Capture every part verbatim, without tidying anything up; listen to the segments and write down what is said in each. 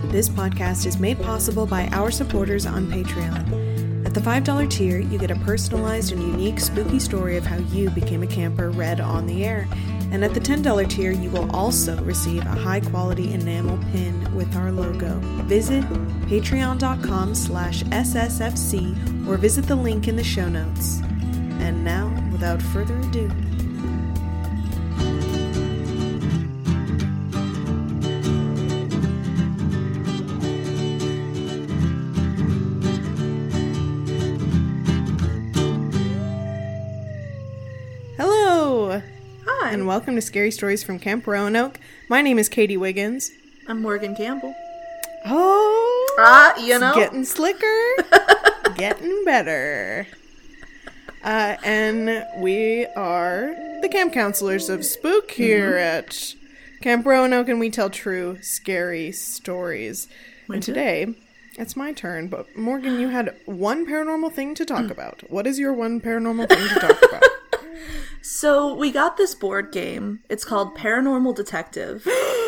This podcast is made possible by our supporters on Patreon. At the five dollar tier, you get a personalized and unique spooky story of how you became a camper read on the air. And at the ten dollar tier, you will also receive a high-quality enamel pin with our logo. Visit patreon.com slash SSFC or visit the link in the show notes. And now, without further ado... and welcome to Scary Stories from Camp Roanoke. My name is Katie Wiggins. I'm Morgan Campbell. Oh, ah, you know, getting slicker, getting better. Uh, and we are the camp counselors of Spook here mm-hmm. at Camp Roanoke, and we tell true scary stories. We and do. Today, it's my turn, but Morgan, you had one paranormal thing to talk about. What is your one paranormal thing to talk about? So, we got this board game. It's called Paranormal Detective.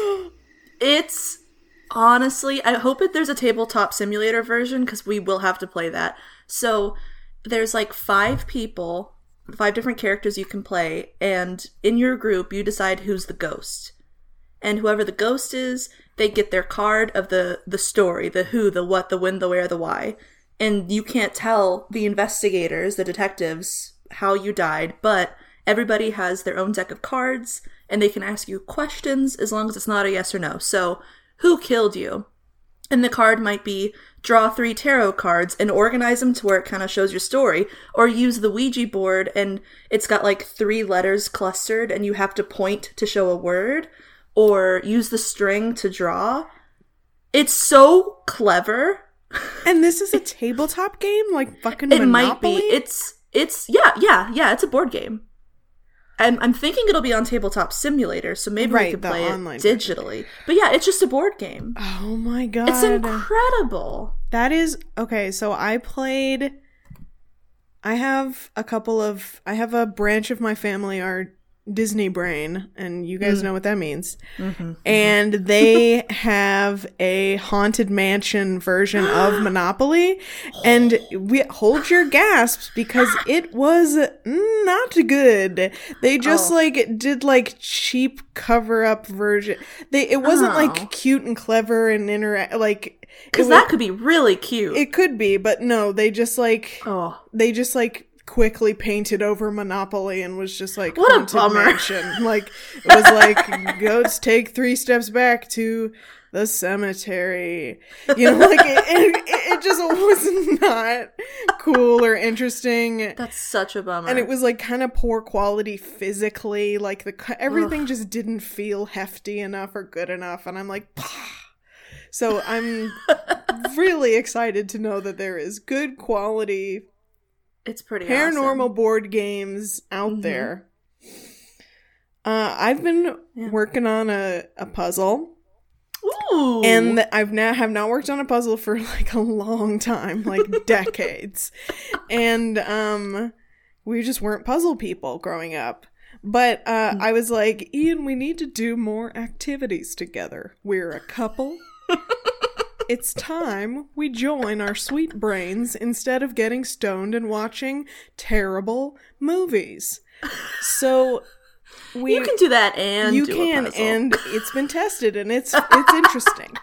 It's, honestly, I hope that there's a tabletop simulator version, because we will have to play that. So, there's like five people, five different characters you can play, and in your group, you decide who's the ghost. And whoever the ghost is, they get their card of the, the story, the who, the what, the when, the where, the why. And you can't tell the investigators, the detectives, how you died, but... everybody has their own deck of cards, and they can ask you questions as long as it's not a yes or no. So, who killed you? And the card might be, draw three tarot cards and organize them to where it kind of shows your story. Or use the Ouija board, and it's got like three letters clustered, and you have to point to show a word. Or use the string to draw. It's so clever. And this is a tabletop game? Like fucking It Monopoly? might be. It's, it's, yeah, yeah, yeah, it's a board game. I'm, I'm thinking it'll be on Tabletop Simulator, so maybe right, we could play it digitally. version. But yeah, it's just a board game. Oh my god. It's incredible. That is... okay, so I played... I have a couple of... I have a branch of my family, our Disney brain, and you guys mm. know what that means. Mm-hmm, and mm-hmm. they have a Haunted Mansion version of Monopoly, and we hold your gasps because it was not good. They just oh. like did like cheap cover up version. They it wasn't oh. like cute and clever and interact like because that could be really cute. It could be, but no, they just like oh. they just like. quickly painted over Monopoly and was just like, what a bummer. Mansion. Like, it was like, goats take three steps back to the cemetery. You know, like, it, it, it just was not cool or interesting. That's such a bummer. And it was like kind of poor quality physically. Like, the everything Ugh. just didn't feel hefty enough or good enough. And I'm like, pah. So I'm really excited to know that there is good quality It's pretty paranormal awesome. board games out mm-hmm. there. Uh, I've been yeah. working on a, a puzzle. Ooh. And I've now have not worked on a puzzle for like a long time, like decades. And um, we just weren't puzzle people growing up. But uh, mm. I was like, Ian, we need to do more activities together. We're a couple. It's time we join our sweet brains instead of getting stoned and watching terrible movies. So we You can do that and you do can a puzzle. And it's been tested and it's it's interesting.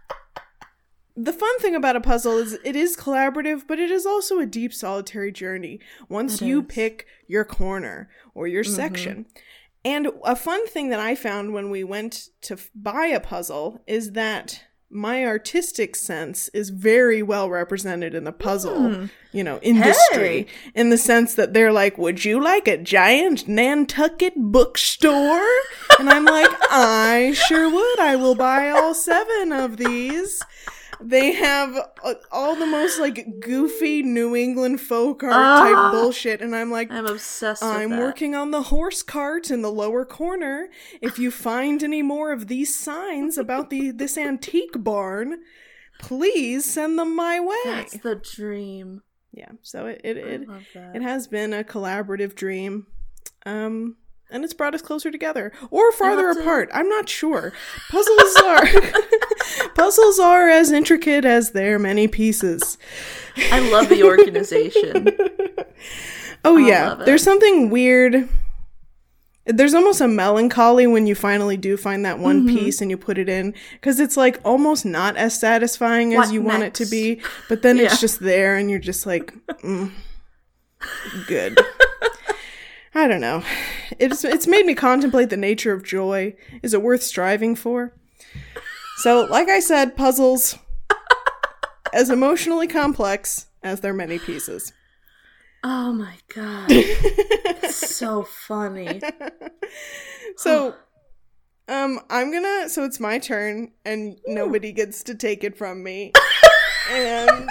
The fun thing about a puzzle is it is collaborative, but it is also a deep solitary journey once it you is. pick your corner or your mm-hmm. section. And a fun thing that I found when we went to f- buy a puzzle is that my artistic sense is very well represented in the puzzle, mm. you know, industry. Hey. In the sense that they're like, would you like a giant Nantucket bookstore? And I'm like, I sure would. I will buy all seven of these. They have uh, all the most, like, goofy New England folk art uh, type bullshit. And I'm like, I'm obsessed with I'm that. working on the horse cart in the lower corner. If you find any more of these signs about the this antique barn, please send them my way. That's the dream. Yeah, so it it it, love that. It has been a collaborative dream. Um... And it's brought us closer together. Or farther apart. I'm not sure. Puzzles are... Puzzles are as intricate as their many pieces. I love the organization. Oh, yeah. There's something weird. There's almost a melancholy when you finally do find that one mm-hmm. piece and you put it in. Because it's like almost not as satisfying what as you next? want it to be. But then yeah. it's just there and you're just like, mm, good. I don't know. It's it's made me contemplate the nature of joy. Is it worth striving for? So, like I said, puzzles as emotionally complex as their many pieces. Oh my god. It's so funny. So, um, I'm gonna, so it's my turn, and Ooh. Nobody gets to take it from me. And...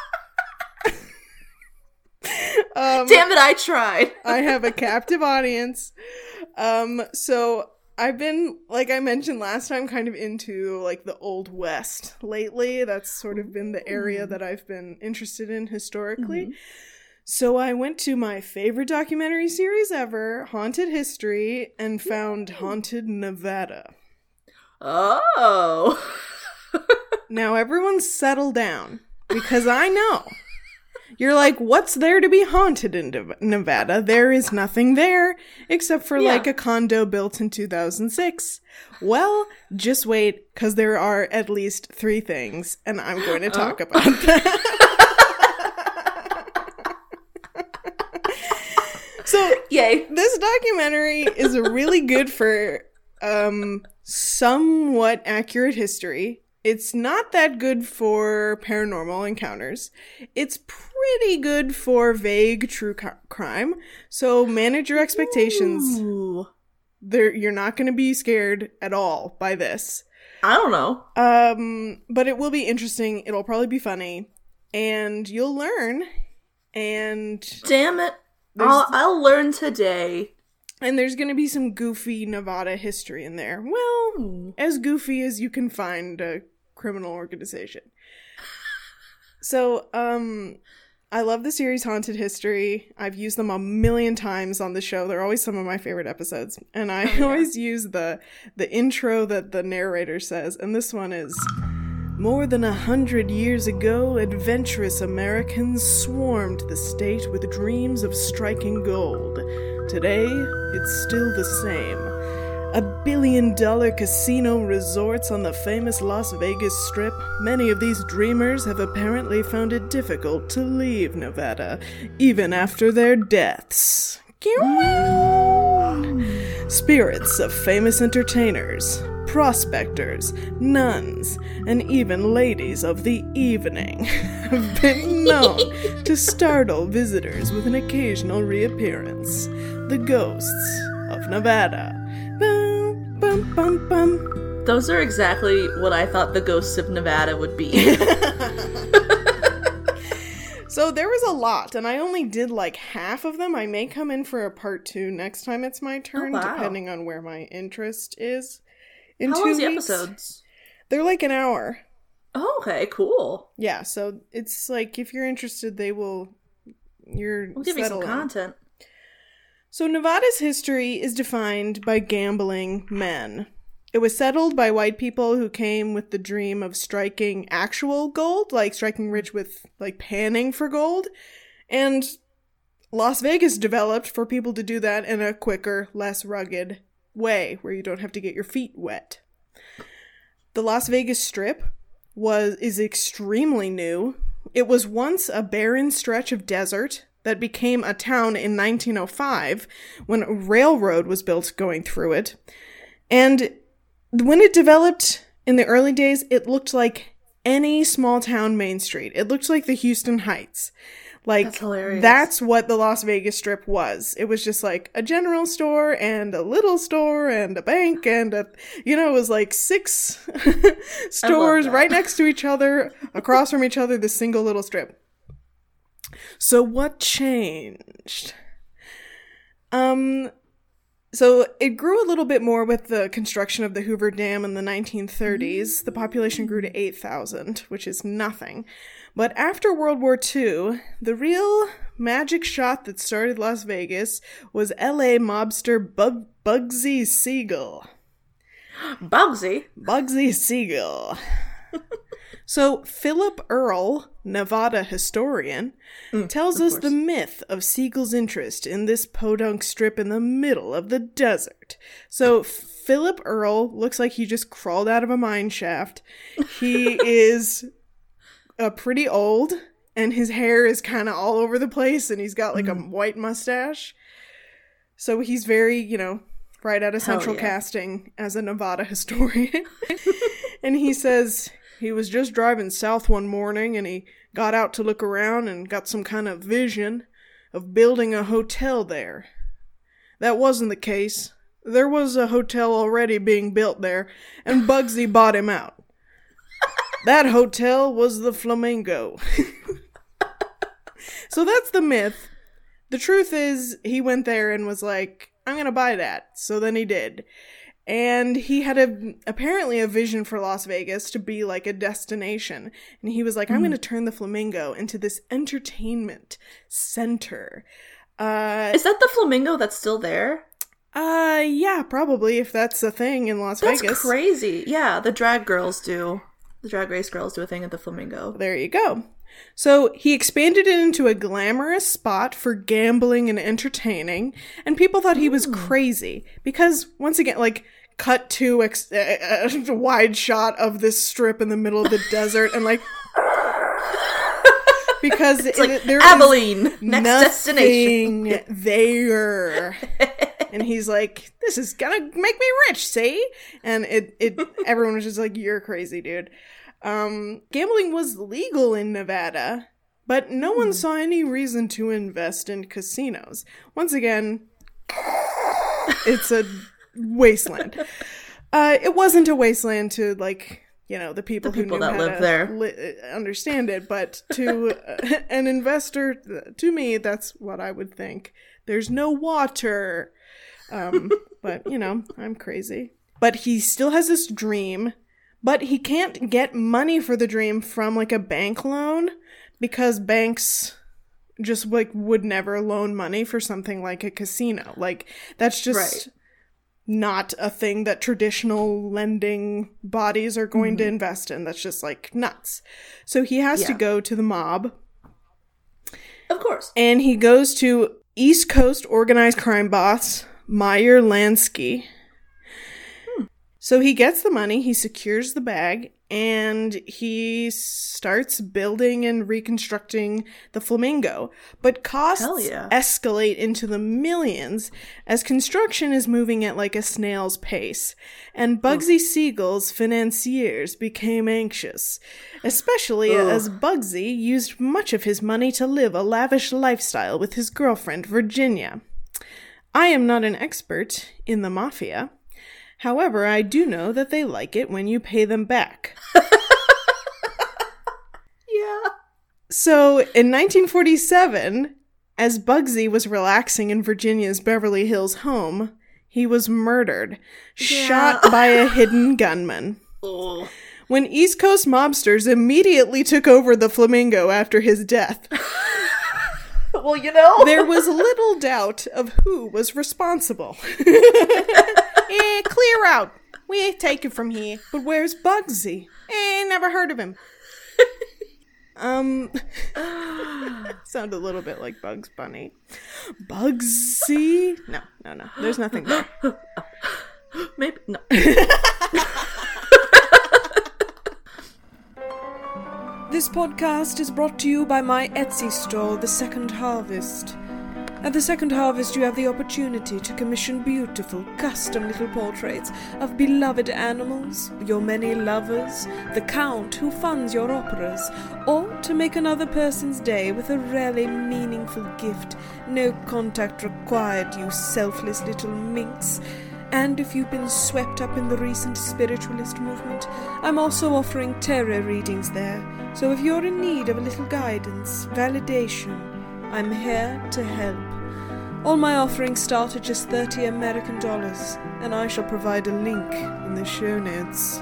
Um, Damn it, I tried. I have a captive audience. Um, so I've been, like I mentioned last time, kind of into like the Old West lately. That's sort of been the area that I've been interested in historically. Mm-hmm. So I went to my favorite documentary series ever, Haunted History, and found Haunted Nevada. Oh. Now everyone settle down, because I know. You're like, what's there to be haunted in Nevada? There is nothing there, except for, yeah. like, a condo built in two thousand six. Well, just wait, because there are at least three things, and I'm going to talk oh. about that. So, yay. This documentary is really good for um, somewhat accurate history. It's not that good for paranormal encounters. It's pretty good for vague true ca- crime. So manage your expectations. There, you're not going to be scared at all by this. I don't know. Um, but it will be interesting. It'll probably be funny, and you'll learn. And damn it, I'll, I'll learn today. And there's going to be some goofy Nevada history in there. Well, hmm. as goofy as you can find a criminal organization. So, um, I love the series Haunted History. I've used them a million times on the show. They're always some of my favorite episodes. And I oh, yeah. always use the the intro that the narrator says. And this one is, more than a hundred years ago, adventurous Americans swarmed the state with dreams of striking gold. Today, it's still the same. A billion-dollar casino resorts on the famous Las Vegas Strip. Many of these dreamers have apparently found it difficult to leave Nevada, even after their deaths. Spirits of famous entertainers, prospectors, nuns, and even ladies of the evening have been known to startle visitors with an occasional reappearance. The ghosts of Nevada. Bum, bum, bum, bum. Those are exactly what I thought the ghosts of Nevada would be. So there was a lot, and I only did like half of them. I may come in for a part two next time it's my turn, oh, wow. depending on where my interest is. In How two long's the weeks, episodes? They're like an hour. Oh, okay, cool. Yeah, so it's like if you're interested, they will. You're. We'll give you some content. So Nevada's history is defined by gambling men. It was settled by white people who came with the dream of striking actual gold, like striking rich with, like, panning for gold. And Las Vegas developed for people to do that in a quicker, less rugged way, where you don't have to get your feet wet. The Las Vegas Strip was is extremely new. It was once a barren stretch of desert that became a town in nineteen oh five when a railroad was built going through it. And when it developed in the early days, it looked like any small town main street. It looked like the Houston Heights. Like, that's hilarious. That's what the Las Vegas Strip was. It was just like a general store and a little store and a bank and a, you know, it was like six stores right next to each other, across from each other, this single little strip. So what changed? Um, so it grew a little bit more with the construction of the Hoover Dam in the nineteen thirties. The population grew to eight thousand, which is nothing. But after World War Two, the real magic shot that started Las Vegas was L A mobster Bug- Bugsy Siegel. Bugsy? Bugsy Siegel. So Philip Earle, Nevada historian, mm, tells us course. the myth of Siegel's interest in this podunk strip in the middle of the desert. So Philip Earle looks like he just crawled out of a mine shaft. He is uh, pretty old, and his hair is kind of all over the place, and he's got like mm. a white mustache. So he's very, you know, right out of Hell central yeah. casting as a Nevada historian. And he says he was just driving south one morning and he got out to look around and got some kind of vision of building a hotel there. That wasn't the case. There was a hotel already being built there, and Bugsy bought him out. That hotel was the Flamingo. So that's the myth. The truth is, he went there and was like, I'm gonna buy that. So then he did. And he had a apparently a vision for Las Vegas to be like a destination. And he was like, I'm mm. gonna turn the Flamingo into this entertainment center. Uh, Is that the Flamingo that's still there? Uh, yeah, probably, if that's a thing in Las that's Vegas. That's crazy. Yeah, the drag girls do. The drag race girls do a thing at the Flamingo. There you go. So he expanded it into a glamorous spot for gambling and entertaining, and people thought he was crazy because, once again, like, cut to ex- uh, a wide shot of this strip in the middle of the desert, and like, because it's it, like there Abilene, is next nothing destination there. And he's like, this is gonna make me rich, see? And it, it everyone was just like, you're crazy, dude. Um, gambling was legal in Nevada, but no one mm. saw any reason to invest in casinos. Once again, it's a wasteland. Uh, it wasn't a wasteland to, like, you know, the people, the people who knew that how live to there li- understand it, but to uh, an investor, to me, that's what I would think. There's no water. Um, but, you know, I'm crazy. But he still has this dream. But he can't get money for the dream from, like, a bank loan because banks just, like, would never loan money for something like a casino. Like, that's just right. not a thing that traditional lending bodies are going mm-hmm. to invest in. That's just, like, nuts. So he has yeah. to go to the mob. Of course. And he goes to East Coast organized crime boss Meyer Lansky. So he gets the money, he secures the bag, and he starts building and reconstructing the Flamingo. But costs yeah. escalate into the millions as construction is moving at like a snail's pace. And Bugsy Ugh. Siegel's financiers became anxious, especially Ugh. as Bugsy used much of his money to live a lavish lifestyle with his girlfriend, Virginia. I am not an expert in the mafia. However, I do know that they like it when you pay them back. Yeah. So, in nineteen forty-seven, as Bugsy was relaxing in Virginia's Beverly Hills home, he was murdered, yeah. shot by a hidden gunman. Oh. When East Coast mobsters immediately took over the Flamingo after his death. Well, you know. There was little doubt of who was responsible. Eh, clear out. We take it from here. But where's Bugsy? Eh, never heard of him. um, sound a little bit like Bugs Bunny. Bugsy? No, no, no. There's nothing there. Maybe, no. This podcast is brought to you by my Etsy store, The Second Harvest. At The Second Harvest, you have the opportunity to commission beautiful, custom little portraits of beloved animals, your many lovers, the Count who funds your operas, or to make another person's day with a really meaningful gift. No contact required, you selfless little minx. And if you've been swept up in the recent spiritualist movement, I'm also offering tarot readings there. So if you're in need of a little guidance, validation, I'm here to help. All my offerings start at just thirty American dollars, and I shall provide a link in the show notes.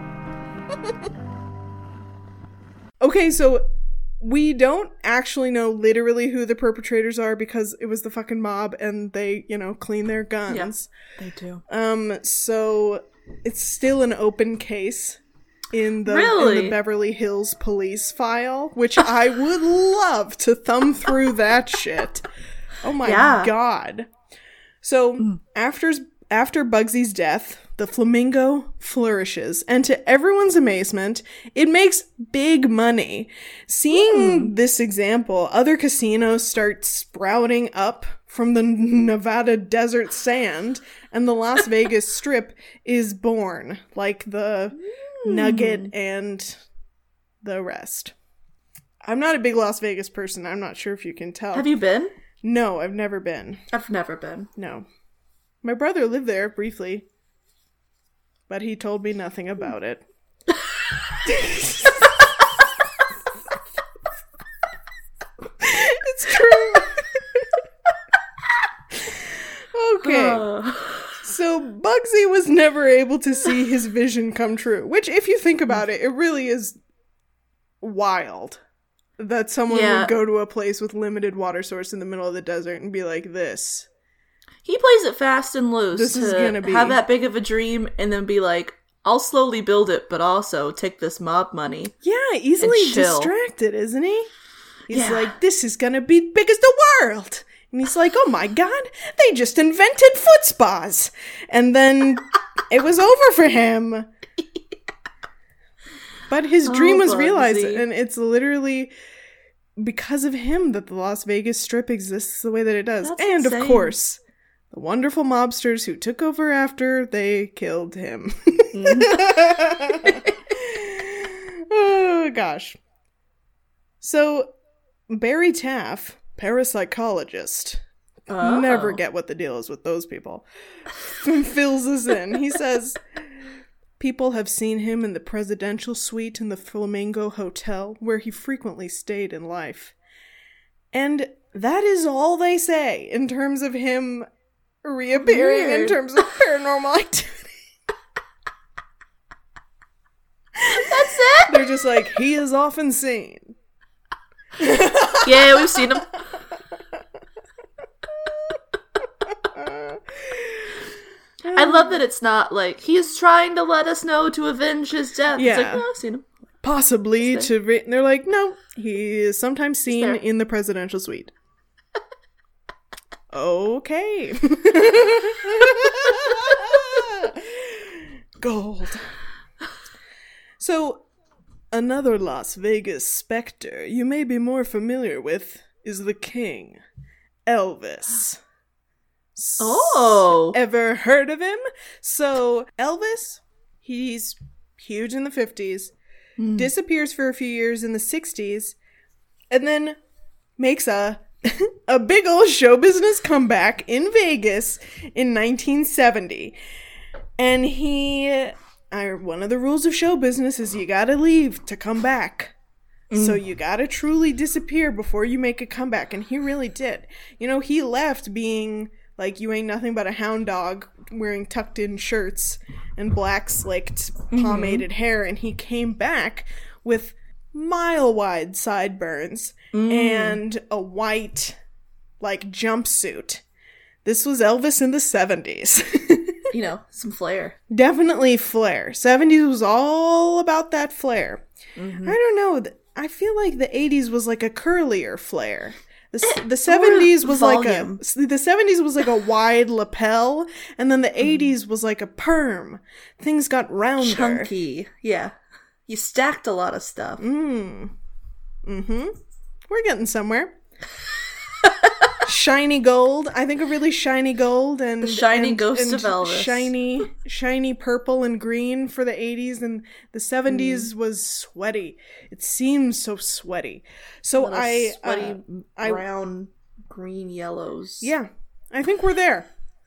Okay, so we don't actually know literally who the perpetrators are because it was the fucking mob and they, you know, clean their guns. Yeah, they do. Um, so it's still an open case. in the, really? in the Beverly Hills police file, which I would love to thumb through that shit. Oh my yeah. god. So, mm. after, after Bugsy's death, the flamingo flourishes, and to everyone's amazement, it makes big money. Seeing mm. this example, other casinos start sprouting up from the Nevada desert sand, and the Las Vegas Strip is born, like the mm. Nugget and the rest. I'm not a big Las Vegas person. I'm not sure if you can tell. Have you been? No, I've never been. I've never been. No. My brother lived there briefly, but he told me nothing about it. It's true. Okay. Uh. So Bugsy was never able to see his vision come true, which, if you think about it, it really is wild that someone yeah. would go to a place with limited water source in the middle of the desert and be like, this. He plays it fast and loose this to is gonna be... have that big of a dream and then be like, I'll slowly build it, but also take this mob money. Yeah, easily distracted, isn't he? He's yeah. like, this is gonna be big as the world. And he's like, oh my god, they just invented foot spas. And then it was over for him. But his dream oh, was Bugsy. realized, and it's literally because of him that the Las Vegas Strip exists the way that it does. That's and, insane. Of course, the wonderful mobsters who took over after they killed him. Oh, gosh. So, Barry Taff, parapsychologist, oh. never get what the deal is with those people, fills us in. He says, people have seen him in the presidential suite in the Flamingo Hotel, where he frequently stayed in life. And that is all they say in terms of him reappearing Weird. in terms of paranormal activity. That's it? They're just like, he is often seen. Yeah, we've seen him. I love that it's not like, he's trying to let us know to avenge his death. Yeah. It's like, no, I've seen him. Possibly to... Re- they're like, no, he is sometimes seen in the presidential suite. Okay. Gold. So, another Las Vegas specter you may be more familiar with is the king, Elvis. Oh! Ever heard of him? So, Elvis, he's huge in the fifties, mm. disappears for a few years in the sixties, and then makes a a big old show business comeback in Vegas in nineteen seventy. And he... I, one of the rules of show business is you gotta leave to come back. Mm. So you gotta truly disappear before you make a comeback. And he really did. You know, he left being... like, you ain't nothing but a hound dog wearing tucked-in shirts and black slicked pomaded mm-hmm. hair. And he came back with mile-wide sideburns mm. and a white, like, jumpsuit. This was Elvis in the seventies. You know, some flair. Definitely flair. seventies was all about that flair. Mm-hmm. I don't know. I feel like the eighties was like a curlier flair. The, the seventies was volume. like a the seventies was like a wide lapel, and then the eighties was like a perm. Things got rounder, chunky. Yeah, you stacked a lot of stuff. Mm. Mm-hmm. We're getting somewhere. Shiny gold. I think a really shiny gold and the shiny and, ghost and of Elvis. Shiny, shiny purple and green for the eighties, and the seventies mm. was sweaty. It seems so sweaty. So I sweaty uh, brown, I, green, yellows. Yeah, I think we're there.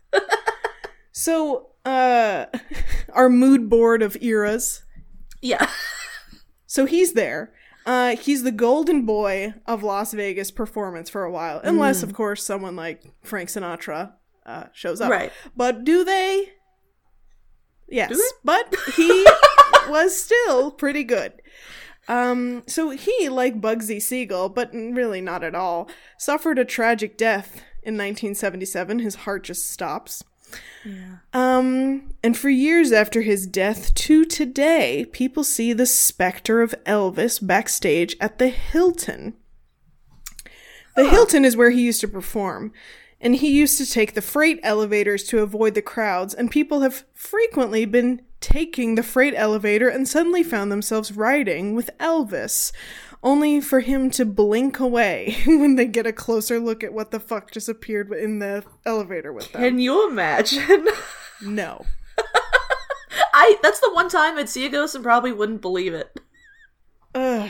So uh, our mood board of eras. Yeah. So he's there. Uh, he's the golden boy of Las Vegas performance for a while. Unless, mm. of course, someone like Frank Sinatra uh, shows up. Right. But do they? Yes. Do they? But he was still pretty good. Um, so he, like Bugsy Siegel, but really not at all, suffered a tragic death in nineteen seventy-seven. His heart just stops. Yeah. Um, and for years after his death to today, people see the specter of Elvis backstage at the Hilton. The huh. Hilton is where he used to perform, and he used to take the freight elevators to avoid the crowds, and people have frequently been taking the freight elevator and suddenly found themselves riding with Elvis, only for him to blink away when they get a closer look at what the fuck just appeared in the elevator with them. Can you imagine? No. I that's the one time I'd see a ghost and probably wouldn't believe it. Ugh.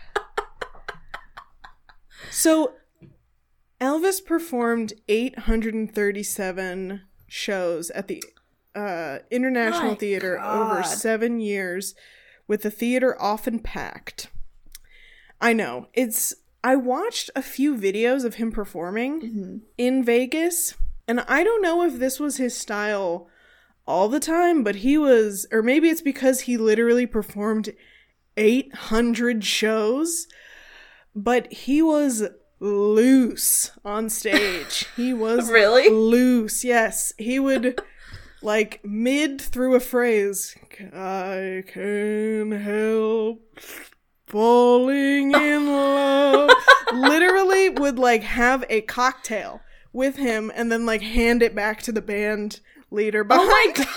So, Elvis performed eight hundred thirty-seven shows at the uh, International My Theater God. over seven years, with the theater often packed. I know. It's. I watched a few videos of him performing mm-hmm. in Vegas, and I don't know if this was his style all the time, but he was, or maybe it's because he literally performed eight hundred shows, but he was loose on stage. He was really loose. Yes. He would, like, mid through a phrase, I can't help falling in love, literally would, like, have a cocktail with him and then, like, hand it back to the band leader behind. Oh my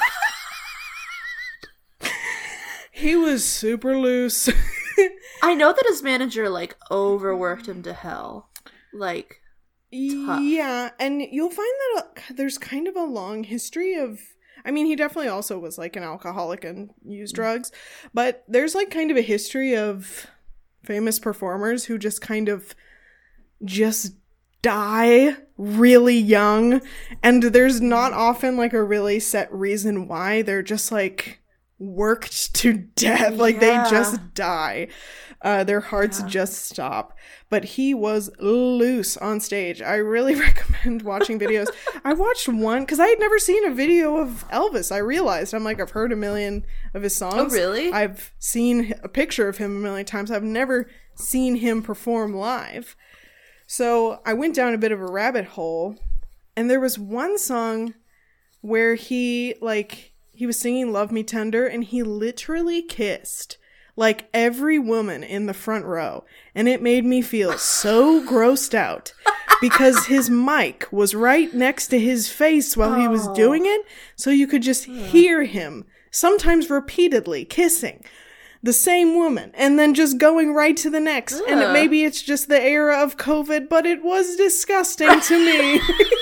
God. He was super loose. I know that his manager, like, overworked him to hell. Like, tough. Yeah, and you'll find that uh, there's kind of a long history of, I mean, he definitely also was, like, an alcoholic and used drugs, but there's, like, kind of a history of famous performers who just kind of just die really young, and there's not often, like, a really set reason why. They're just, like, worked to death. Like, yeah. They just die. Uh, their hearts yeah. just stop. But he was loose on stage. I really recommend watching videos. I watched one, because I had never seen a video of Elvis. I realized, I'm like, I've heard a million of his songs. Oh, really? I've seen a picture of him a million times. I've never seen him perform live. So I went down a bit of a rabbit hole, and there was one song where he, like, he was singing Love Me Tender, and he literally kissed, like, every woman in the front row. And it made me feel so grossed out because his mic was right next to his face while he was doing it. So you could just hear him, sometimes repeatedly, kissing the same woman and then just going right to the next. And it, maybe it's just the era of COVID, but it was disgusting to me.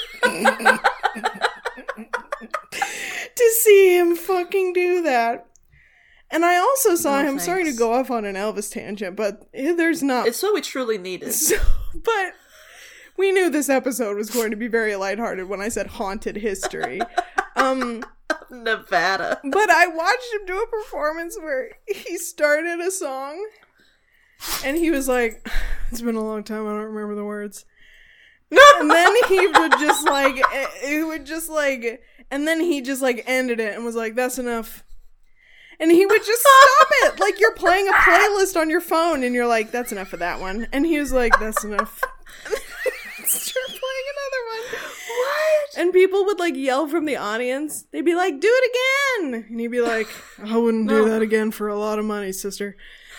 To see him fucking do that. And I also saw no, him, thanks. Sorry to go off on an Elvis tangent, but there's not... It's what we truly needed. So, but we knew this episode was going to be very lighthearted when I said haunted history. Um, Nevada. But I watched him do a performance where he started a song, and he was like, it's been a long time, I don't remember the words. And then he would just like, it would just like, and then he just like ended it and was like, that's enough. And he would just stop it. Like, you're playing a playlist on your phone and you're like, that's enough of that one. And he was like, that's enough. Start playing another one. What? And people would like yell from the audience. They'd be like, do it again. And he'd be like, I wouldn't do no. that again for a lot of money, sister.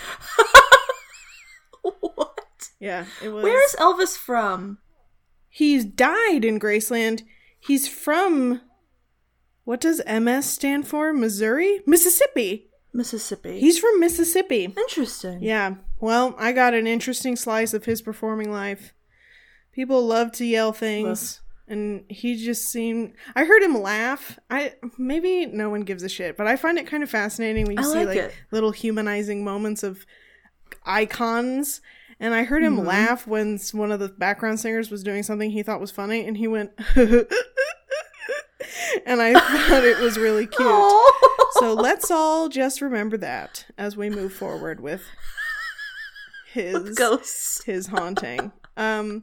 What? Yeah, it was. Where's Elvis from? He's died in Graceland. He's from... What does M S stand for? Missouri? Mississippi. Mississippi. He's from Mississippi. Interesting. Yeah. Well, I got an interesting slice of his performing life. People love to yell things. Ugh. And he just seemed... I heard him laugh. I Maybe no one gives a shit, but I find it kind of fascinating when you I see like, like little humanizing moments of icons. And I heard him mm-hmm. laugh when one of the background singers was doing something he thought was funny, and he went... And I thought it was really cute. Aww. So let's all just remember that as we move forward with his with ghosts, his haunting. Um.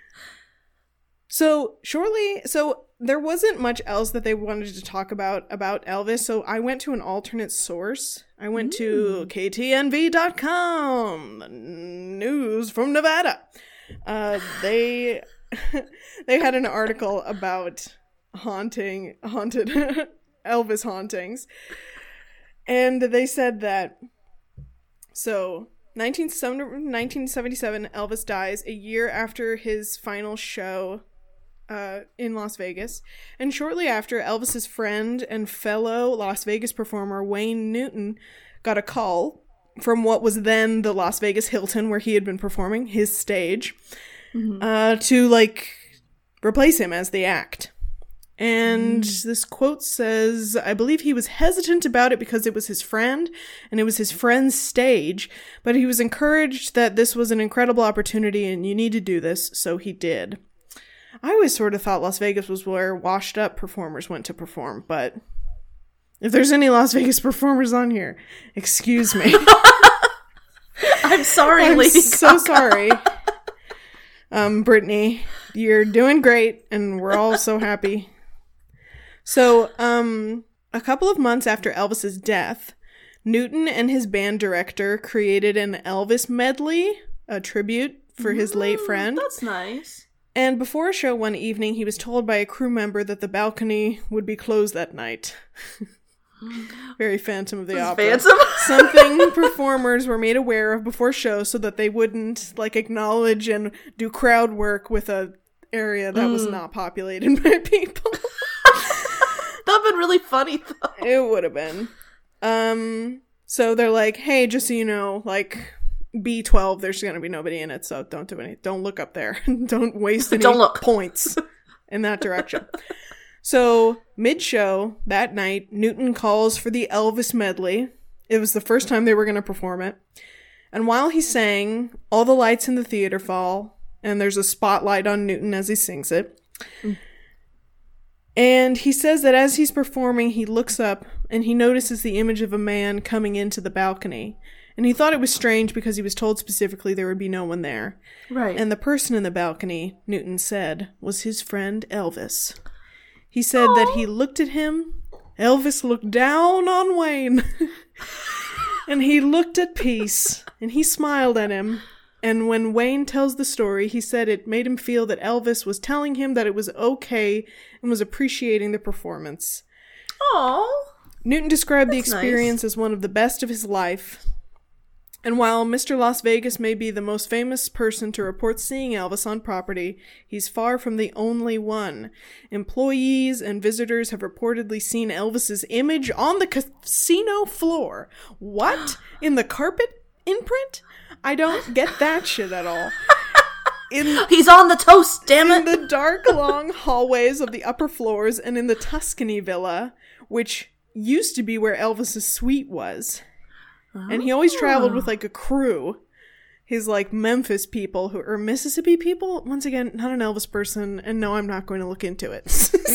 So shortly, so there wasn't much else that they wanted to talk about about Elvis. So I went to an alternate source. I went mm. to K T N V dot com, the news from Nevada. Uh, they they had an article about haunting, haunted Elvis hauntings. And they said that, so nineteen seventy-seven, Elvis dies a year after his final show uh, in Las Vegas. And shortly after, Elvis's friend and fellow Las Vegas performer Wayne Newton got a call from what was then the Las Vegas Hilton, where he had been performing, his stage, mm-hmm. uh, to, like, replace him as the act. And mm. this quote says, I believe he was hesitant about it because it was his friend, and it was his friend's stage, but he was encouraged that this was an incredible opportunity and you need to do this, so he did. I always sort of thought Las Vegas was where washed-up performers went to perform, but if there's any Las Vegas performers on here, excuse me. I'm sorry, I'm Lady so Gaga. sorry. Um, Brittany, you're doing great, and we're all so happy. So, um, a couple of months after Elvis's death, Newton and his band director created an Elvis medley, a tribute for his late friend. That's nice. And before a show one evening, he was told by a crew member that the balcony would be closed that night. Very Phantom of the Opera. Phantom? Something performers were made aware of before show so that they wouldn't, like, acknowledge and do crowd work with a area that mm. was not populated by people. That'd been really funny, though. It would have been. Um, so they're like, hey, just so you know, like, B twelve, there's going to be nobody in it, so don't do any, don't look up there. Don't waste any don't look. points in that direction. So, mid-show, that night, Newton calls for the Elvis medley. It was the first time they were going to perform it. And while he sang, all the lights in the theater fall, and there's a spotlight on Newton as he sings it. Mm. And he says that as he's performing, he looks up, and he notices the image of a man coming into the balcony. And he thought it was strange because he was told specifically there would be no one there. Right. And the person in the balcony, Newton said, was his friend Elvis. He said Aww. that he looked at him, Elvis looked down on Wayne, and he looked at peace, and he smiled at him. And when Wayne tells the story, he said it made him feel that Elvis was telling him that it was okay and was appreciating the performance. Aww. Newton described That's the experience nice. as one of the best of his life. And while Mister Las Vegas may be the most famous person to report seeing Elvis on property, he's far from the only one. Employees and visitors have reportedly seen Elvis's image on the casino floor. What? In the carpet imprint? I don't get that shit at all. In, He's on the toast, damn it! In the dark, long hallways of the upper floors and in the Tuscany Villa, which used to be where Elvis's suite was. And he always traveled with, like, a crew. His, like, Memphis people, who or Mississippi people. Once again, not an Elvis person, and no, I'm not going to look into it.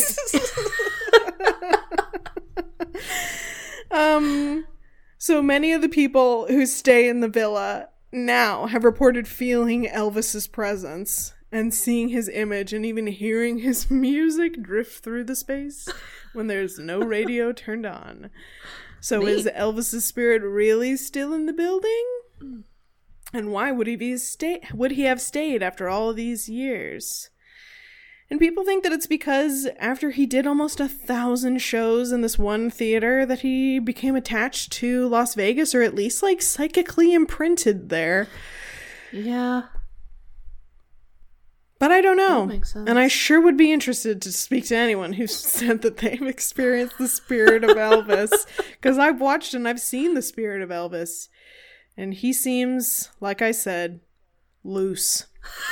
um, so many of the people who stay in the villa now have reported feeling Elvis's presence and seeing his image and even hearing his music drift through the space when there's no radio turned on. So Neat. Is Elvis's spirit really still in the building? And why would he be stay would he have stayed after all these years? And people think that it's because after he did almost a thousand shows in this one theater that he became attached to Las Vegas, or at least like psychically imprinted there. Yeah. But I don't know. That makes sense. And I sure would be interested to speak to anyone who said that they've experienced the spirit of Elvis. Because I've watched and I've seen the spirit of Elvis. And he seems, like I said, loose.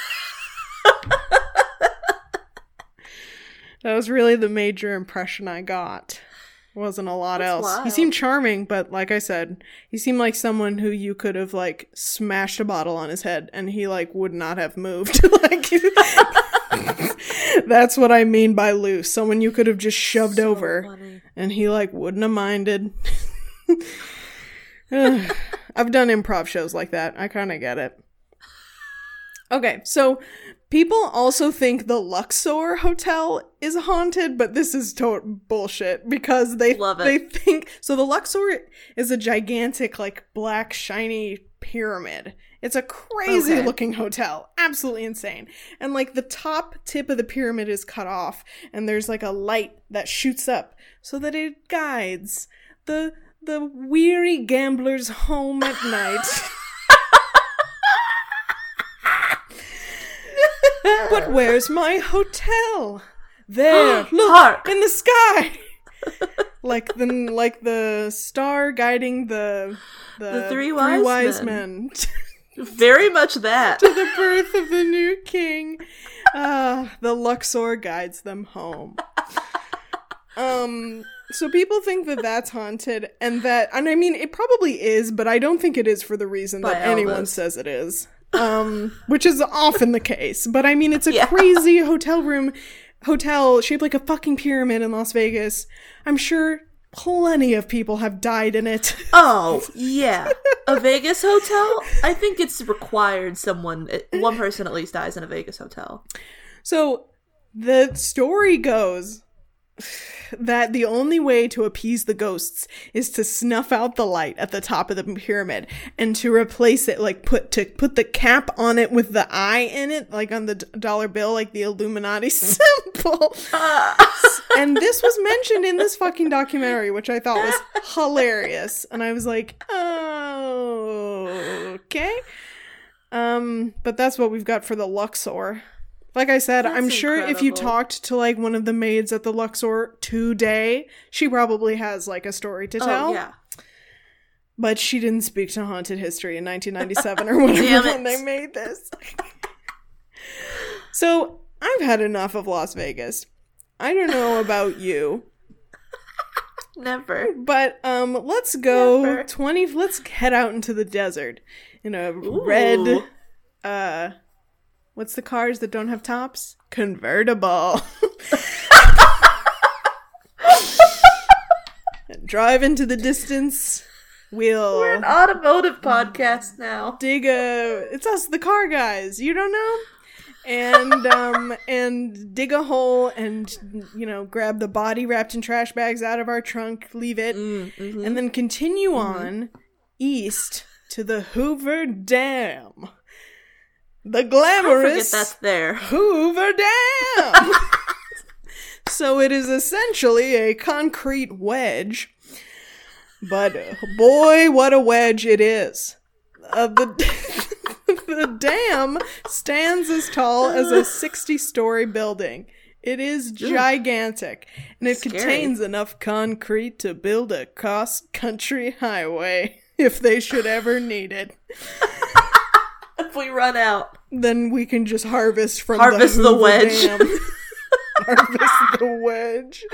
That was really the major impression I got. Wasn't a lot That's else. Wild. He seemed charming, but like I said, he seemed like someone who you could have like smashed a bottle on his head and he like would not have moved. Like that's what I mean by loose. Someone you could have just shoved so over funny. And he like wouldn't have minded. I've done improv shows like that. I kind of get it. Okay, so people also think the Luxor Hotel is haunted, but this is total bullshit because they Love it. they think so. The Luxor is a gigantic, like black, shiny pyramid. It's a crazy Okay. looking hotel. Absolutely insane. And like the top tip of the pyramid is cut off and there's like a light that shoots up so that it guides the the weary gambler's home at night. But where's my hotel? There, look, Hark. in the sky. Like the like the star guiding the the, The three wise men. Very much that. To the birth of the new king. Uh, the Luxor guides them home. Um, so people think that that's haunted, and that, and I mean, it probably is, but I don't think it is for the reason By that anyone Elvis. says it is. Um, which is often the case. But I mean, it's a Yeah. crazy hotel room, hotel shaped like a fucking pyramid in Las Vegas. I'm sure plenty of people have died in it. Oh, yeah. A Vegas hotel? I think it's required someone, one person at least dies in a Vegas hotel. So the story goes that the only way to appease the ghosts is to snuff out the light at the top of the pyramid and to replace it, like put to put the cap on it with the eye in it, like on the d- dollar bill, like the Illuminati symbol. And this was mentioned in this fucking documentary, which I thought was hilarious. And I was like, oh, okay. Um, but that's what we've got for the Luxor. Like I said, That's I'm sure if you incredible. talked to like one of the maids at the Luxor today, she probably has like a story to tell. Oh, yeah. But she didn't speak to Haunted History in nineteen ninety-seven or whatever Damn when it. they made this. So I've had enough of Las Vegas. I don't know about you, Never. but um, let's go Never. twenty. Let's head out into the desert in a red. Ooh. Uh, what's the cars that don't have tops? Convertible. And drive into the distance. We'll We're an automotive podcast now. dig a. It's us, the car guys. You don't know. And um and dig a hole and, you know, grab the body wrapped in trash bags out of our trunk, leave it, Mm, mhm. and then continue on east to the Hoover Dam. The I forget glamorous that's there. Hoover Dam. So it is essentially a concrete wedge. But boy, what a wedge it is. Uh, the The dam stands as tall as a sixty-story building. It is gigantic, and it Scary. contains enough concrete to build a cross-country highway if they should ever need it. If we run out. Then we can just harvest from Harvest the, the Hoover wedge. Dam. Harvest the wedge.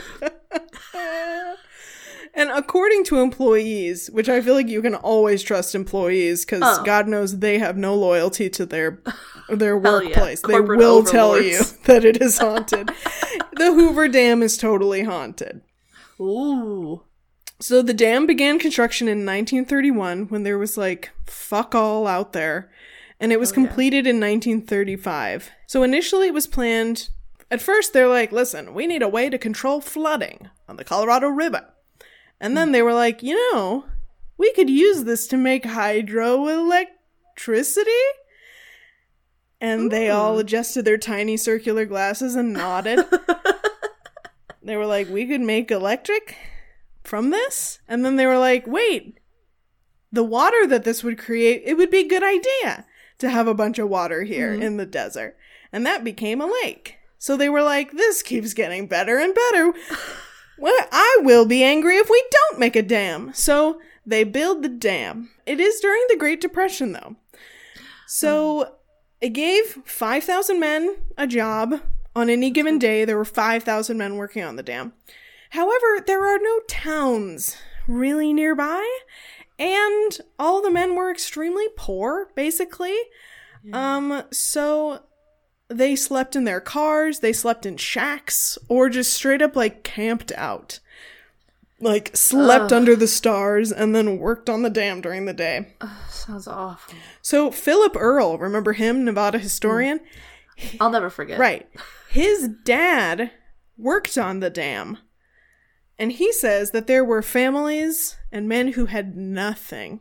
And according to employees, which I feel like you can always trust employees because Oh. God knows they have no loyalty to their their Hell yeah. workplace. They Corporate will tell you overlords. that it is haunted. The Hoover Dam is totally haunted. Ooh. So the dam began construction in nineteen thirty-one when there was like fuck all out there. And it was Oh, yeah. completed in nineteen thirty-five. So initially it was planned. At first they're like, listen, we need a way to control flooding on the Colorado River. And then they were like, you know, we could use this to make hydroelectricity. And they all adjusted their tiny circular glasses and nodded. They were like, we could make electric from this? And then they were like, wait, the water that this would create, it would be a good idea to have a bunch of water here Mhm. in the desert. And that became a lake. So they were like, this keeps getting better and better. Well, I will be angry if we don't make a dam. So they build the dam. It is during the Great Depression, though. So it gave five thousand men a job. On any given day, there were five thousand men working on the dam. However, there are no towns really nearby. And all the men were extremely poor, basically. Um, so they slept in their cars, they slept in shacks, or just straight up, like, camped out. Like, slept Ugh. under the stars and then worked on the dam during the day. Ugh, sounds awful. So, Philip Earle, remember him, Nevada historian? I'll never forget. Right. His dad worked on the dam. And he says that there were families and men who had nothing.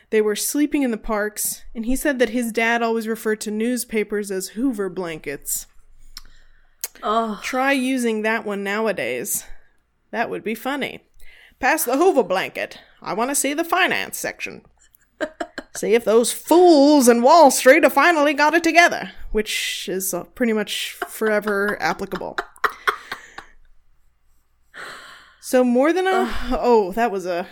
They were sleeping in the parks, and he said that his dad always referred to newspapers as Hoover blankets. Oh. Try using that one nowadays. That would be funny. Pass the Hoover blanket. I want to see the finance section. See if those fools in Wall Street have finally got it together, which is uh, pretty much forever applicable. So more than a... Oh, that was a...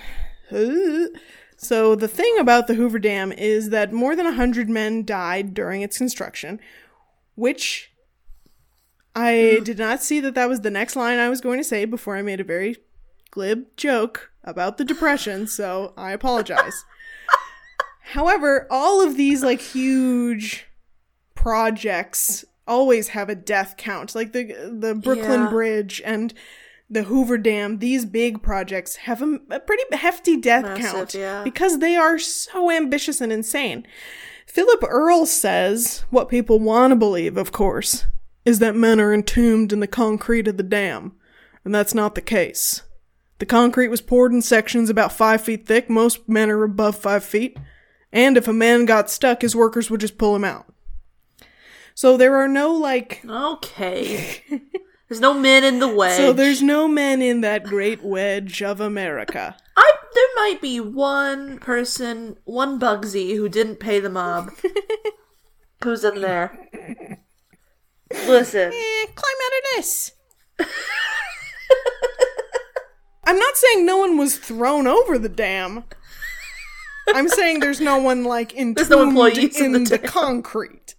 So the thing about the Hoover Dam is that more than one hundred men died during its construction, which I did not see that that was the next line I was going to say before I made a very glib joke about the Depression, so I apologize. However, all of these, like, huge projects always have a death count. Like the the Brooklyn Yeah. Bridge and the Hoover Dam, these big projects have a, a pretty hefty death Massive, count yeah. because they are so ambitious and insane. Philip Earle says, what people want to believe, of course, is that men are entombed in the concrete of the dam. And that's not the case. The concrete was poured in sections about five feet thick. Most men are above five feet. And if a man got stuck, his workers would just pull him out. So there are no, like... Okay. There's no men in the wedge. So there's no men in that great wedge of America. I there might be one person, one Bugsy who didn't pay the mob. Who's in there? Listen. Eh, climb out of this. I'm not saying no one was thrown over the dam. I'm saying there's no one, like, entombed There's no employees in, in the, the the concrete.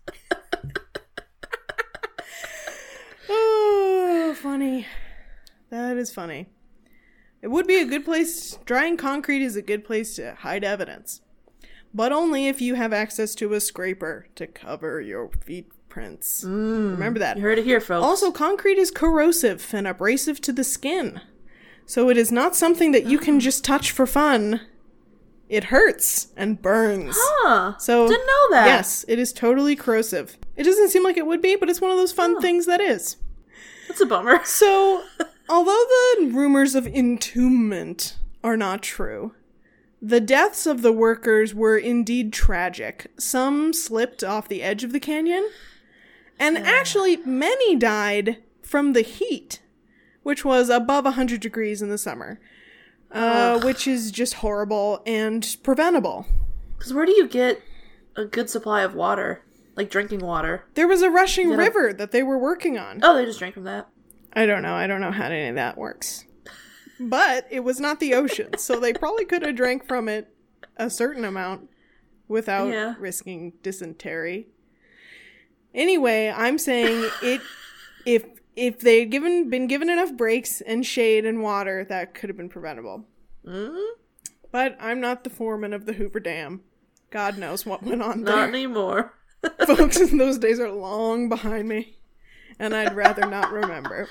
Oh, funny. That is funny. It would be a good place... Drying concrete is a good place to hide evidence. But only if you have access to a scraper to cover your feet prints. Mm, Remember that. You heard it here, folks. Also, concrete is corrosive and abrasive to the skin. So it is not something that you can just touch for fun. It hurts and burns. Huh. So, Didn't know that. Yes, it is totally corrosive. It doesn't seem like it would be, but it's one of those fun Oh. things that is. That's a bummer. So, although the rumors of entombment are not true, the deaths of the workers were indeed tragic. Some slipped off the edge of the canyon, and actually many died from the heat, which was above one hundred degrees in the summer, uh, which is just horrible and preventable. Because where do you get a good supply of water? Like drinking water? There was a rushing Yeah. river that they were working on. Oh, they just drank from that. I don't know. I don't know how any of that works. But it was not the ocean, so they probably could have drank from it a certain amount without Yeah. risking dysentery. Anyway, I'm saying it if if they'd given been given enough breaks and shade and water, that could have been preventable. Mm-hmm. But I'm not the foreman of the Hoover Dam. God knows what went on Not there. anymore. Folks, those days are long behind me, and I'd rather not remember.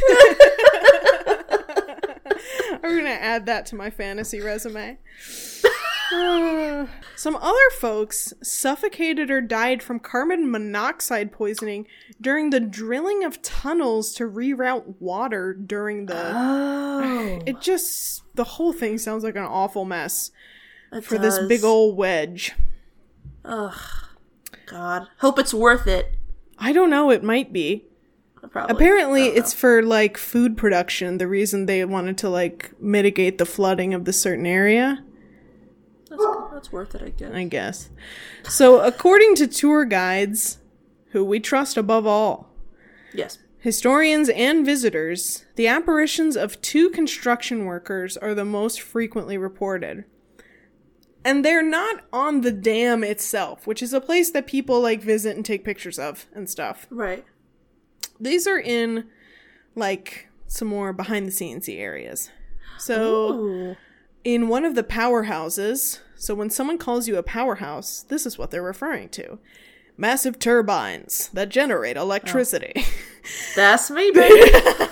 I'm going to add that to my fantasy resume. Uh, some other folks suffocated or died from carbon monoxide poisoning during the drilling of tunnels to reroute water during the... Oh. It just... The whole thing sounds like an awful mess It for this does. big old wedge. Ugh. God. Hope it's worth it. I don't know, it might be. Probably. Apparently, I don't it's for, like, food production, the reason they wanted to, like, mitigate the flooding of the certain area. know. That's, that's worth it, I guess. I guess. So, according to tour guides, who we trust above all, Yes. historians and visitors, the apparitions of two construction workers are the most frequently reported. And they're not on the dam itself, which is a place that people, like, visit and take pictures of and stuff. Right. These are in, like, some more behind-the-scenes-y areas. So, Ooh. in one of the powerhouses, so when someone calls you a powerhouse, this is what they're referring to. Massive turbines that generate electricity. Oh. That's me, baby.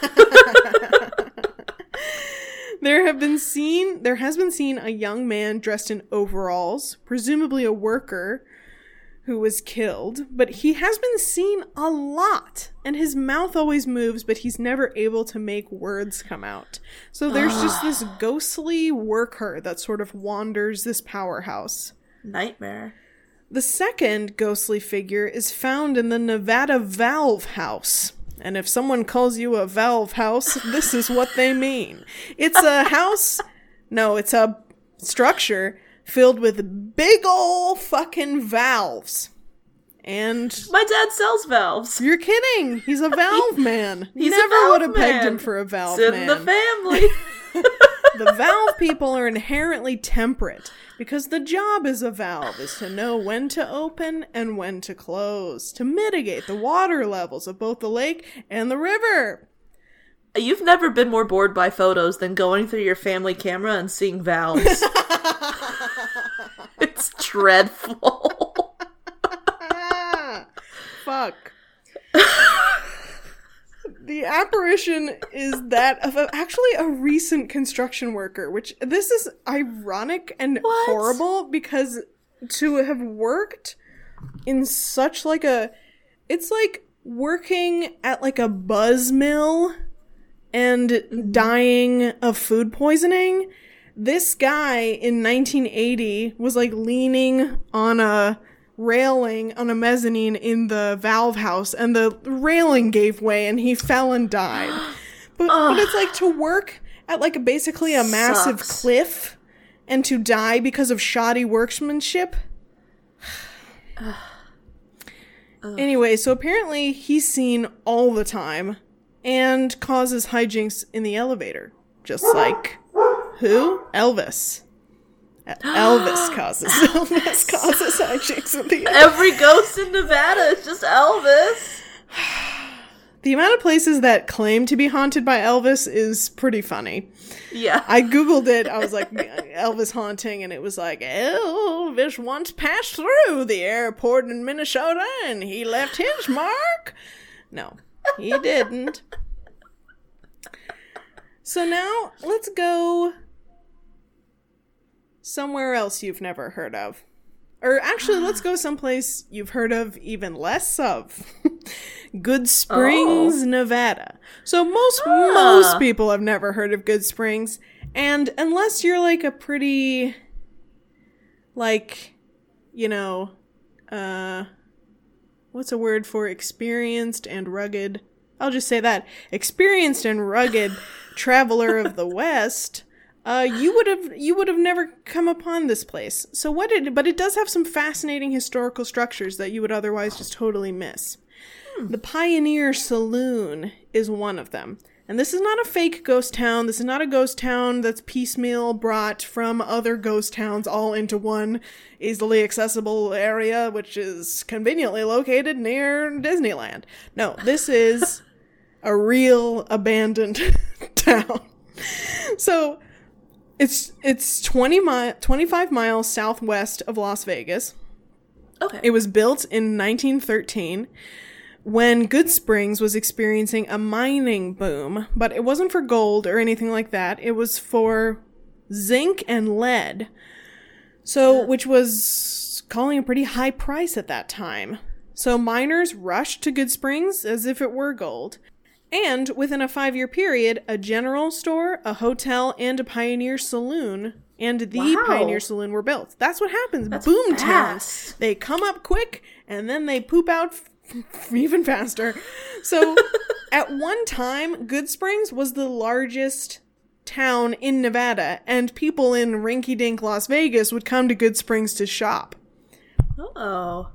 There have been seen, there has been seen a young man dressed in overalls, presumably a worker, who was killed, but he has been seen a lot, and his mouth always moves, but he's never able to make words come out. So there's just this ghostly worker that sort of wanders this powerhouse. Nightmare. The second ghostly figure is found in the Nevada Valve House. And if someone calls you a valve house, this is what they mean. It's a house... No, it's a structure filled with big ol' fucking valves. And... My dad sells valves. You're kidding! He's a valve man. He's Never a valve would have pegged man. him for a valve it's man. in the family. The valve people are inherently temperate because the job as a valve is to know when to open and when to close to mitigate the water levels of both the lake and the river. You've never been more bored by photos than going through your family camera and seeing valves. It's dreadful. Fuck. The apparition is that of a, actually a recent construction worker, which this is ironic and What? horrible because to have worked in such like a, it's like working at like a buzz mill and dying of food poisoning. This guy in nineteen eighty was like leaning on a railing on a mezzanine in the valve house, and the railing gave way and he fell and died. But, but it's like to work at like a, basically a massive Sucks. cliff and to die because of shoddy workmanship. Anyway, so apparently he's seen all the time and causes hijinks in the elevator. Just like who? Elvis. Elvis causes Elvis causes hijinks in the elevator. Every ghost in Nevada is just Elvis. The amount of places that claim to be haunted by Elvis is pretty funny. Yeah. I googled it. I was like, Elvis haunting, and it was like, Elvis once passed through the airport in Minnesota, and he left his mark. No, he didn't. So now, let's go somewhere else you've never heard of. Or actually, let's go someplace you've heard of even less of. Good Springs, Oh. Nevada. So most Ah. most people have never heard of Good Springs. And unless you're like a pretty, like, you know, uh, what's a word for experienced and rugged? I'll just say that. Experienced and rugged traveler of the West, uh, you would have you would have never come upon this place. So what it, but it does have some fascinating historical structures that you would otherwise just totally miss. Hmm. The Pioneer Saloon is one of them. And this is not a fake ghost town. This is not a ghost town that's piecemeal brought from other ghost towns all into one easily accessible area, which is conveniently located near Disneyland. No, this is a real abandoned town. So it's it's twenty mi- twenty-five miles southwest of Las Vegas. Okay. It was built in nineteen thirteen. When Good Springs was experiencing a mining boom, but it wasn't for gold or anything like that. It was for zinc and lead. So, which was calling a pretty high price at that time. So miners rushed to Good Springs as if it were gold. And within a five-year period, a general store, a hotel, and a Pioneer Saloon, and the Wow. Pioneer Saloon were built. That's what happens. That's Boom fast. towns. They come up quick, and then they poop out f- even faster. So, at one time, Good Springs was the largest town in Nevada, and people in rinky-dink Las Vegas would come to Good Springs to shop. Oh.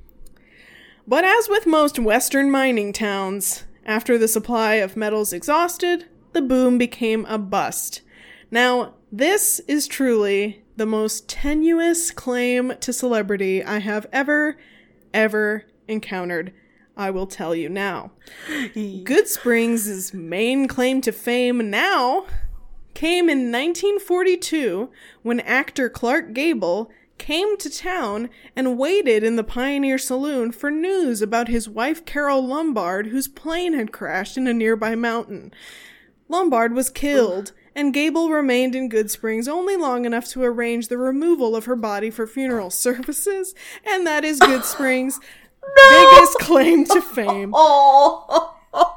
But as with most Western mining towns, after the supply of metals exhausted, the boom became a bust. Now, this is truly the most tenuous claim to celebrity I have ever, ever encountered. I will tell you now. Good Springs' main claim to fame now came in nineteen forty-two when actor Clark Gable came to town and waited in the Pioneer Saloon for news about his wife Carol Lombard, whose plane had crashed in a nearby mountain. Lombard was killed, and Gable remained in Good Springs only long enough to arrange the removal of her body for funeral services, and that is Good Springs' No! biggest claim to fame. Oh.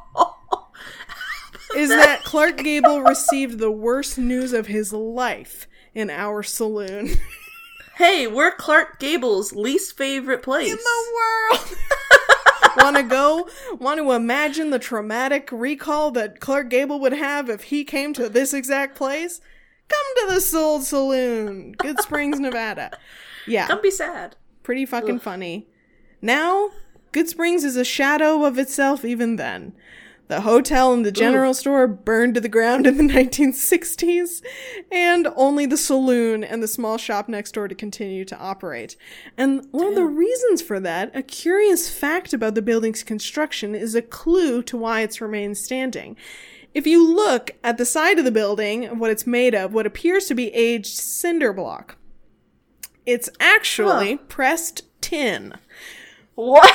Is that Clark Gable received the worst news of his life in our saloon. hey, we're Clark Gable's least favorite place in the world. Want to go? Want to imagine the traumatic recall that Clark Gable would have if he came to this exact place? Come to the Soul Saloon, Good Springs, Nevada. Yeah. Come be sad. Pretty fucking Ugh. funny. Now, Good Springs is a shadow of itself even then. The hotel and the general Ooh. store burned to the ground in the nineteen sixties, and only the saloon and the small shop next door to continue to operate. And one Damn. of the reasons for that, a curious fact about the building's construction, is a clue to why it's remained standing. If you look at the side of the building, what it's made of, what appears to be aged cinder block, it's actually huh. pressed tin. What?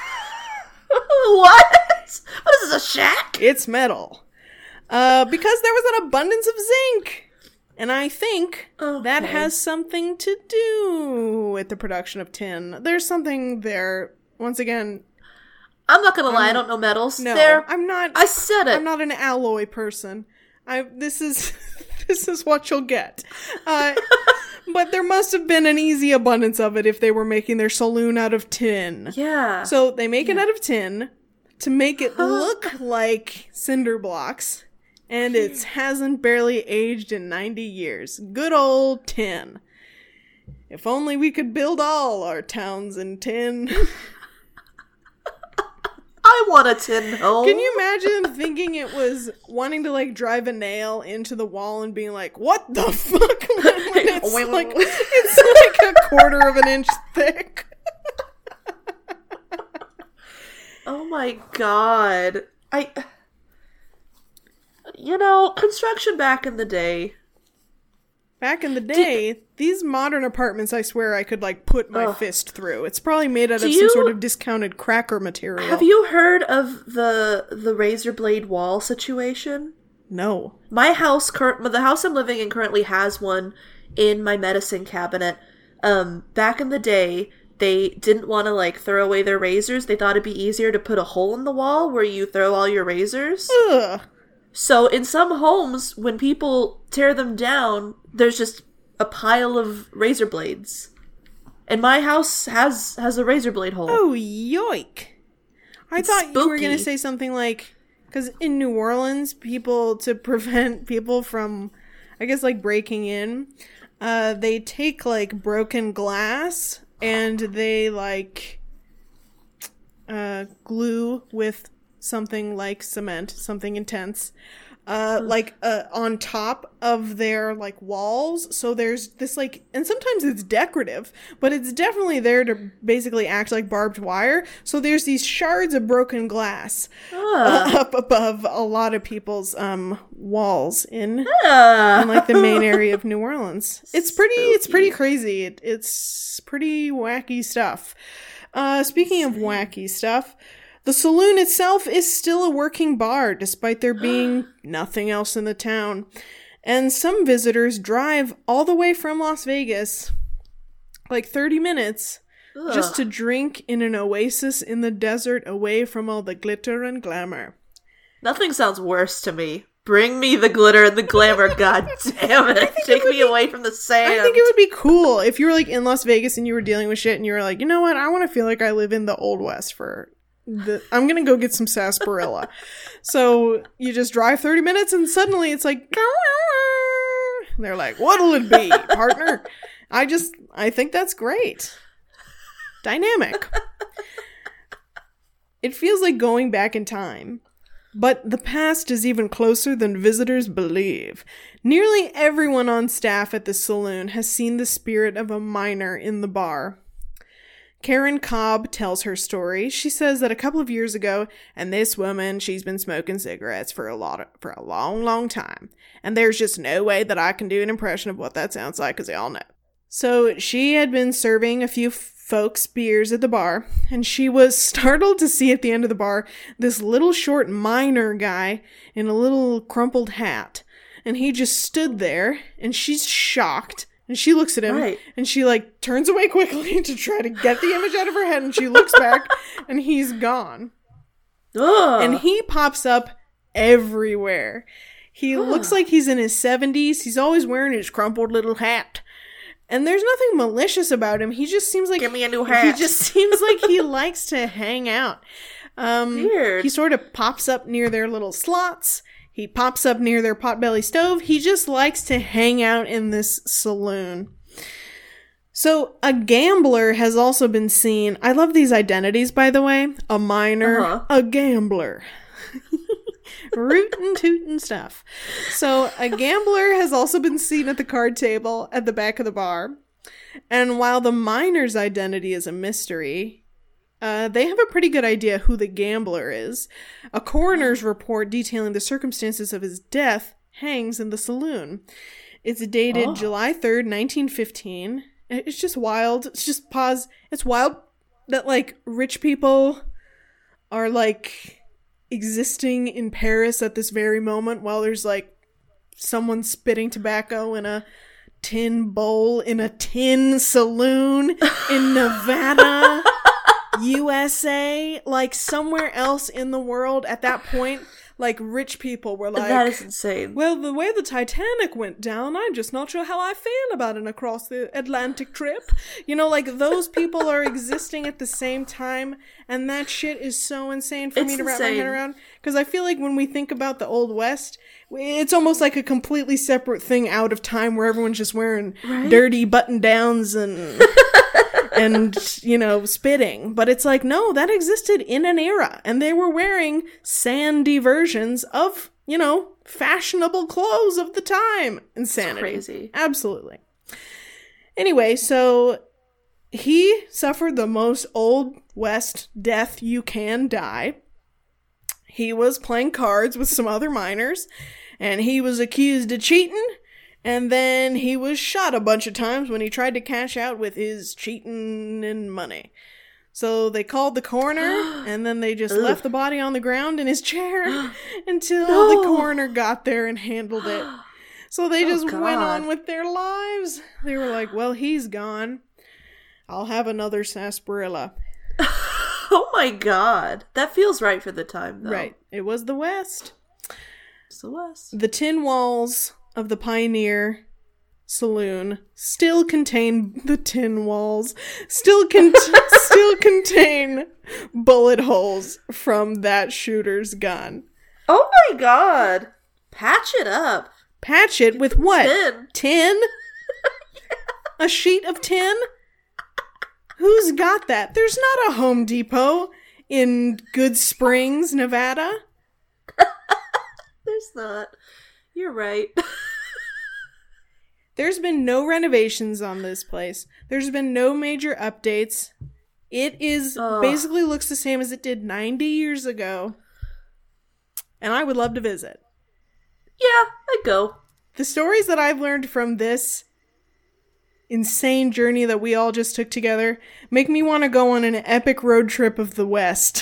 What? What is this, a shack? It's metal. Uh, because there was an abundance of zinc. And I think okay. that has something to do with the production of tin. There's something there. Once again, I'm not gonna I'm, lie, I don't know metals. No, there, I'm not. I said it. I'm not an alloy person. I. This is this is what you'll get. Uh, but there must have been an easy abundance of it if they were making their saloon out of tin. Yeah. So they make yeah. it out of tin to make it look like cinder blocks, and it hasn't barely aged in ninety years. Good old tin. If only we could build all our towns in tin. I want a tin home. Can you imagine thinking it was wanting to, like, drive a nail into the wall and being like, what the fuck? When, when it's, like, it's like a quarter of an inch thick. Oh my god. I... You know, construction back in the day. Back in the day, Did, these modern apartments, I swear I could, like, put my ugh. fist through. It's probably made out Do of you, some sort of discounted cracker material. Have you heard of the the razor blade wall situation? No. My house, cur- the house I'm living in currently has one in my medicine cabinet. Um, back in the day, they didn't want to, like, throw away their razors. They thought it'd be easier to put a hole in the wall where you throw all your razors. Ugh. So in some homes, when people tear them down, there's just a pile of razor blades. And my house has has a razor blade hole. Oh, yoink. I it's thought spooky. You were going to say something like, because in New Orleans, people, to prevent people from, I guess, like, breaking in, uh, they take, like, broken glass and they, like, uh, glue with something like cement, something intense, uh, like, uh, on top of their, like, walls. So there's this, like, and sometimes it's decorative, but it's definitely there to basically act like barbed wire. So there's these shards of broken glass uh, up above a lot of people's, um, walls in, uh. in, like, the main area of New Orleans. It's pretty, Spooky. it's pretty crazy. It, it's pretty wacky stuff. Uh, speaking of wacky stuff, the saloon itself is still a working bar, despite there being nothing else in the town. And some visitors drive all the way from Las Vegas, like thirty minutes, Ugh. just to drink in an oasis in the desert away from all the glitter and glamour. Nothing sounds worse to me. Bring me the glitter and the glamour, god damn it. Take it me be, away from the sand. I think it would be cool if you were, like, in Las Vegas and you were dealing with shit and you were like, you know what, I want to feel like I live in the Old West for... The, I'm gonna go get some sarsaparilla. So you just drive thirty minutes and suddenly it's like, and they're like, what'll it be, partner? I just, I think that's great. Dynamic. It feels like going back in time, but the past is even closer than visitors believe. Nearly everyone on staff at the saloon has seen the spirit of a miner in the bar. Karen Cobb tells her story. She says that a couple of years ago, and this woman, she's been smoking cigarettes for a lot of, for a long, long time. And there's just no way that I can do an impression of what that sounds like, because they all know. So she had been serving a few folks beers at the bar, and she was startled to see at the end of the bar this little short miner guy in a little crumpled hat. And he just stood there, and she's shocked. And she looks at him, right. and she, like, turns away quickly to try to get the image out of her head, and she looks back, and he's gone. Ugh. And he pops up everywhere. He Ugh. looks like he's in his seventies. He's always wearing his crumpled little hat. And there's nothing malicious about him. He just seems like... Give me a new hat. He just seems like he likes to hang out. Um, Weird. He sort of pops up near their little slots. He pops up near their potbelly stove. He just likes to hang out in this saloon. So, a gambler has also been seen... I love these identities, by the way. A miner, uh-huh. a gambler. Rootin' tootin' stuff. So, a gambler has also been seen at the card table at the back of the bar. And while the miner's identity is a mystery, uh, they have a pretty good idea who the gambler is. A coroner's report detailing the circumstances of his death hangs in the saloon. It's dated oh. July third, nineteen fifteen. It's just wild. It's just pause. It's wild that, like, rich people are, like... existing in Paris at this very moment while there's like someone spitting tobacco in a tin bowl in a tin saloon in Nevada, U S A, like somewhere else in the world at that point. Like, rich people were like... That is insane. Well, the way the Titanic went down, I'm just not sure how I feel about an across the Atlantic trip. You know, like, those people are existing at the same time, and that shit is so insane for it's me to wrap insane. my head around. Because I feel like when we think about the Old West, it's almost like a completely separate thing out of time where everyone's just wearing right? dirty button-downs and... and, you know, spitting. But it's like, no, that existed in an era. And they were wearing sandy versions of, you know, fashionable clothes of the time. Insanity. It's crazy. Absolutely. Anyway, so he suffered the most Old West death you can die. He was playing cards with some other miners, and he was accused of cheating. And then he was shot a bunch of times when he tried to cash out with his cheating and money. So they called the coroner, and then they just left the body on the ground in his chair until no. the coroner got there and handled it. So they just oh, went on with their lives. They were like, well, he's gone. I'll have another sarsaparilla. Oh my god. That feels right for the time, though. Right. It was the West. It's the West. The tin walls of the Pioneer Saloon still contain the tin walls, still con- still contain bullet holes from that shooter's gun. Oh my god! Patch it up. Patch it with what? Tin. Tin? Yeah. A sheet of tin? Who's got that? There's not a Home Depot in Good Springs, Nevada. There's not. You're right. There's been no renovations on this place. There's been no major updates. It is Ugh. basically looks the same as it did ninety years ago. And I would love to visit. Yeah, I'd go. The stories that I've learned from this insane journey that we all just took together make me want to go on an epic road trip of the West.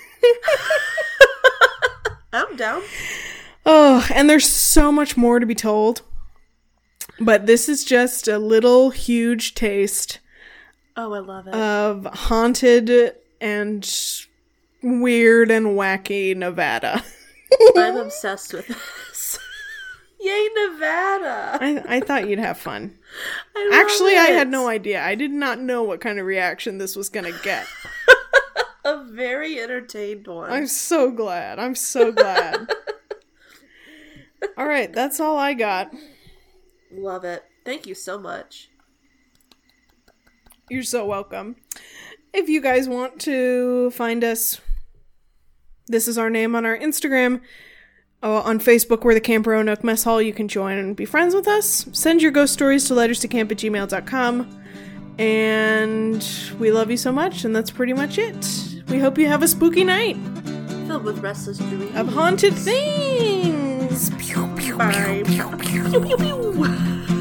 I'm down. Oh, and there's so much more to be told. But this is just a little huge taste. Oh, I love it. Of haunted and weird and wacky Nevada. I'm obsessed with this. Yay, Nevada! I, I thought you'd have fun. I Actually, it. I had no idea. I did not know what kind of reaction this was going to get. A very entertained one. I'm so glad. I'm so glad. All right, that's all I got. Love it. Thank you so much. You're so welcome. If you guys want to find us, this is our name on our Instagram. Uh, on Facebook, we're the Camp Roanoke Mess Hall. You can join and be friends with us. Send your ghost stories to letters to camp at gmail dot com. And we love you so much, and that's pretty much it. We hope you have a spooky night. Filled with restless dreams. Of haunted things. Pew, pew, Bye. pew, pew, pew, pew, pew.